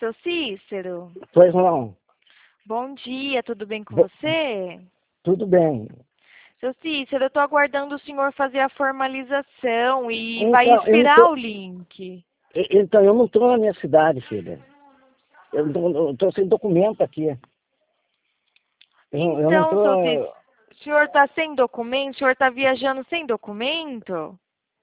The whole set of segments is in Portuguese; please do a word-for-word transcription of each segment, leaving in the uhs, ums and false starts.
Seu Cícero, Pois não. bom dia, tudo bem com Bo- você? Tudo bem. Seu Cícero, eu estou aguardando o senhor fazer a formalização e vai Então, eu não expirar o tô, link. e- então, eu não estou na minha cidade, filha. Eu estou sem documento aqui. Eu, eu não Então, seu Cícero, estou... o senhor está sem documento? O senhor está viajando sem documento?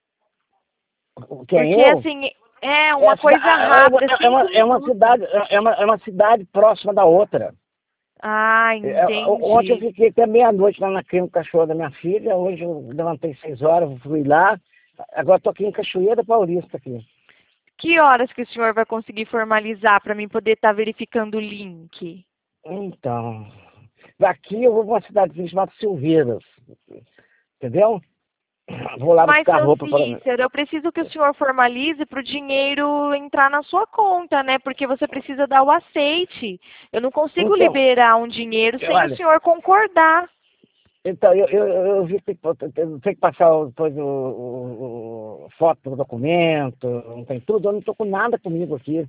Quem, Porque, eu? assim, é É, uma a cida- coisa é, uma, rápida, é, cinco uma, é uma minutos. cidade, é uma, é uma cidade próxima da outra. Ah, É, ontem eu entendi. fiquei até meia-noite lá na clínica cachorro da minha filha. Hoje eu levantei seis horas, fui lá. Agora estou aqui em Cachoeira Paulista aqui. Que horas que o senhor vai conseguir formalizar para mim poder estar verificando o link? Então, daqui eu vou para uma cidadezinha chamada Silveiras, entendeu? Vou lá Mas, buscar seu roupa para... Cícero, eu preciso que o senhor formalize para o dinheiro entrar na sua conta, né? Porque você precisa dar o aceite. Eu não consigo Então, liberar um dinheiro eu- sem o olha, senhor concordar. então, eu, eu, eu vi que tem que passar o- depois o, o- o- foto do documento, não tem tudo, eu não estou com nada comigo aqui,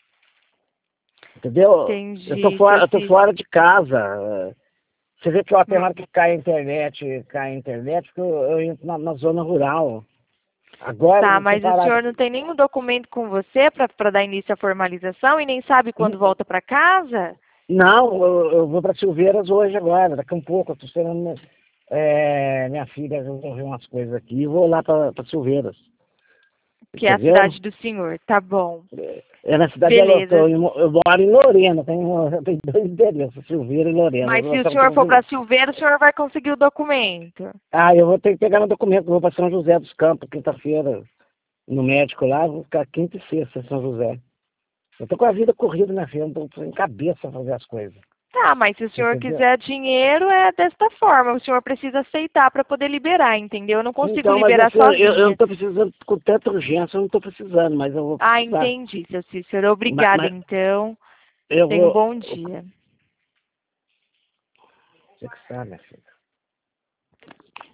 entendeu? Eu estou Entendi, seu fora, eu tô Cícero. fora de casa. Você vê que ó, tem hora que cai a internet, cai a internet, porque eu, eu entro na, na zona rural. Agora, Tá, eu tô mas o parado. senhor não tem nenhum documento com você para dar início à formalização e nem sabe quando volta para casa? Não, eu, eu vou para Silveiras hoje agora, daqui a um pouco. Eu estou esperando minha, é, minha filha resolver umas coisas aqui e vou lá para Silveiras. Que é a Entendeu? cidade do senhor. Tá bom. É na cidade de Beleza. Alotão. Eu, mo- eu moro em Lorena, tem, tem dois endereços, Silveira e Lorena. Mas Eu se o só tô senhor for conseguindo- para Silveira, o senhor vai conseguir o documento. Ah, eu vou ter que pegar meu documento, eu vou para São José dos Campos, quinta-feira, no médico lá, vou ficar quinta e sexta em São José. Eu tô com a vida corrida, minha filha, não tô sem cabeça pra fazer as coisas. Tá, mas se o senhor Entendeu? quiser dinheiro, é desta forma. O senhor precisa aceitar para poder liberar, entendeu? Eu não consigo Então, mas liberar assim, eu, eu não sozinha. tô precisando com tanta urgência, eu não tô precisando, mas eu vou Ah, precisar. entendi, seu Cícero. Mas, Obrigada, mas então. eu Tenha um vou. bom dia. Você que sabe, minha filha.